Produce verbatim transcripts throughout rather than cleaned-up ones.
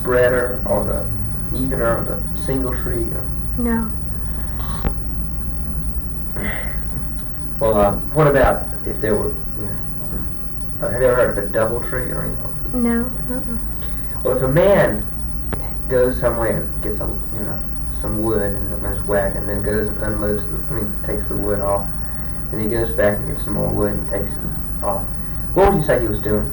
spreader or the evener or the single tree? Or? No. Well, uh, what about if there were, you know, uh, have you ever heard of a double tree or anything? No. Uh-uh. Well, if a man goes somewhere and gets a, you know, some wood in his wagon, then goes and unloads the, I mean, takes the wood off, then he goes back and gets some more wood and takes it off. What would you say he was doing?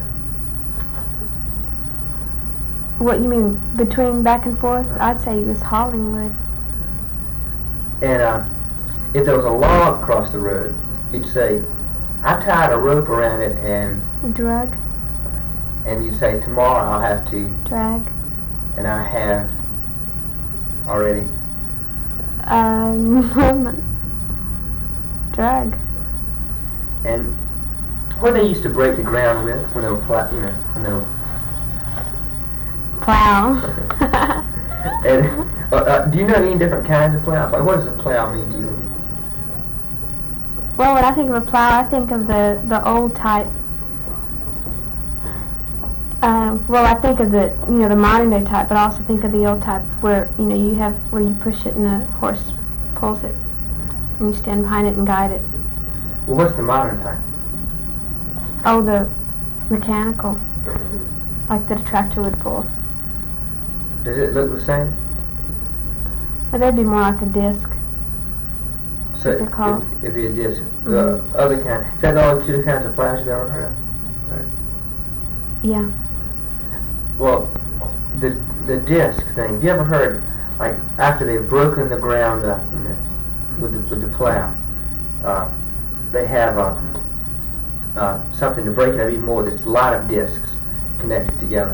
What you mean between back and forth? I'd say he was hauling wood. And uh, if there was a log across the road, you'd say, I tied a rope around it and Drug. and you'd say, tomorrow I'll have to, Drag. and I have already. Um, drag. And what they used to break the ground with when they were, pla- you know, when they were. Plow. And uh, uh, do you know any different kinds of plows? Like, what does a plow mean to you? Well, when I think of a plow, I think of the, the old type. Uh, well, I think of the, you know, the modern day type, but I also think of the old type where, you know, you have, where you push it and the horse pulls it and you stand behind it and guide it. Well, what's the modern type? Oh, the mechanical, like that a tractor would pull. Does it look the same? But that'd be more like a disc. So They're called. It, it'd be a disc. Mm-hmm. The other kind. Is that the only two kinds of plows you've ever heard of? Right. Yeah. Well, the the disc thing. Have you ever heard, like, after they've broken the ground up, you know, with the with the plow, uh, they have uh, uh, something to break it up even more. There's a lot of discs connected together.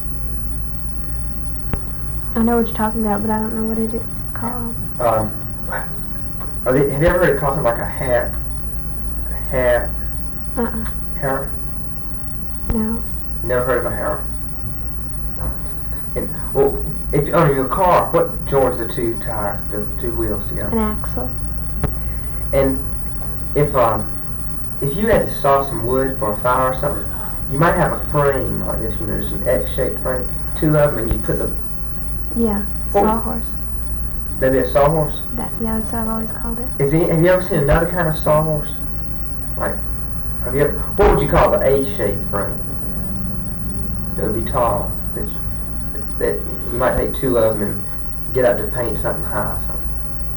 I know what you're talking about, but I don't know what it is called. Um, are they, have you ever heard it called something like a hair? Hair? Uh-uh. Hair? No. Never heard of a harrow. And well, if on your car, what joins the two tires, the two wheels An together? axle. And if um, if you had to saw some wood for a fire or something, you might have a frame like this. You know, just an X-shaped frame, two of them, and you put the. Yeah. Oh. Sawhorse. That'd be a sawhorse. That. Yeah, that's what I've always called it. Is any, have you ever seen another kind of sawhorse? Like, have you ever? What would you call the A-shaped frame? That would be tall. That you, that you might take two of them and get up to paint something high or something.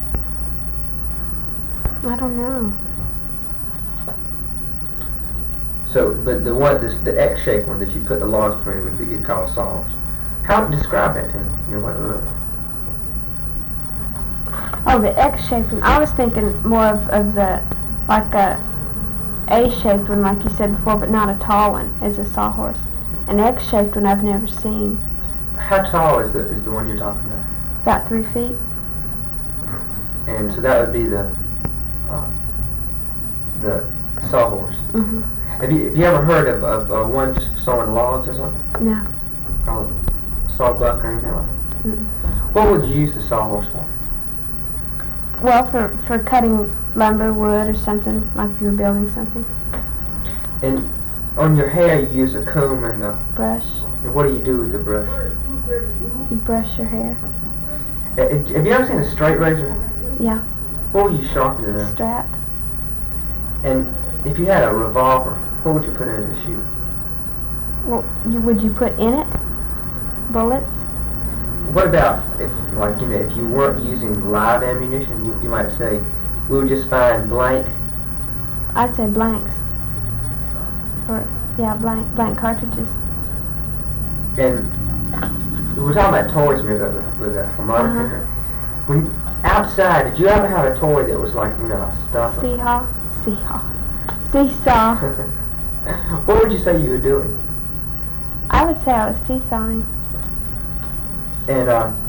I don't know. So, but the one, this, the X-shaped one that you put the logs through would be, you'd call a sawhorse. How describe that to me? You know what it looks like. Oh, the X-shaped one. I was thinking more of, of the, like a A-shaped one, like you said before, but not a tall one, as a sawhorse. An X-shaped one I've never seen. How tall is the is the one you're talking about? About three feet. And so that would be the uh, the sawhorse. Mm-hmm. Have you have you ever heard of, of uh, one just for sawing logs or something? No. Called sawbuck or anything like that? Mm-mm. What would you use the sawhorse for? Well, for, for cutting lumber, wood, or something, like if you were building something. And on your hair you use a comb and a... Brush. And what do you do with the brush? You brush your hair. Uh, have you ever seen a straight razor? Yeah. What would you sharpen it in? Strap. And if you had a revolver, what would you put in it to shoot? Well, you, would you put in it bullets? What about if, like, you know, if you weren't using live ammunition, you, you might say, we would just find blank. I'd say blanks. Or, yeah, blank blank cartridges. And we were talking about toys with a, with a harmonica. Uh-huh. When outside, did you ever have a toy that was like, you know, a stumper? Seehaw. Seehaw. Seesaw. What would you say you were doing? I would say I was seesawing. And uh,